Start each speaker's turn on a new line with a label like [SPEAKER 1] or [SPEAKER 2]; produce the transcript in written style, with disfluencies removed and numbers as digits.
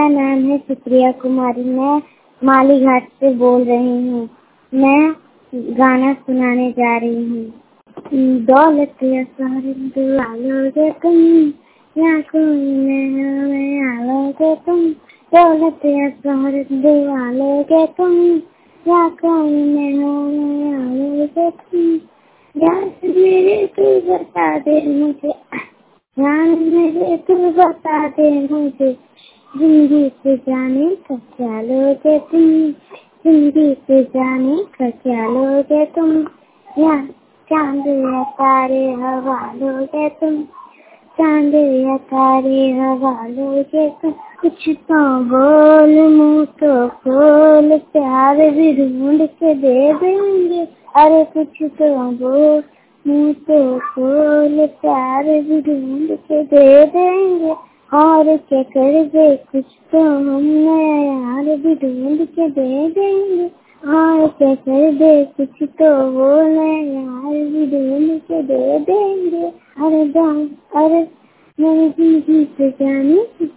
[SPEAKER 1] नाम है सुप्रिया कुमारी। मैं माली घाट से बोल रही हूँ। मैं गाना सुनाने जा रही हूँ। दौलत या शोहरत वालोगे तुम, या कोई में आलोगे तुम। दौलत या शोहरत वालोगे तुम, या कोई में आलोगे तुम। यार मेरे तू बता दे मुझे, यार मेरे तू बता दे मुझे, जिंदगी से जाने का क्या लोगे तुम। जिंदगी से जाने का क्या लोगे तुम। या चांद या तारे हवा लोगे तुम। चांद या तारे हवा लोगे तुम। कुछ तो बोल, मुँह तो खोल, प्यार भी ढूंढ के दे देंगे। अरे कुछ तो बोल, मुँह तो खोल, प्यार भी ढूंढ के दे देंगे। और क्या कर दे, कुछ तो हम नया यार भी ढूंढ के दे देंगे। और क्या कर दे, कुछ तो वो नया यार भी ढूंढ के दे देंगे। अरे अरे मेरी जिंदगी से जाने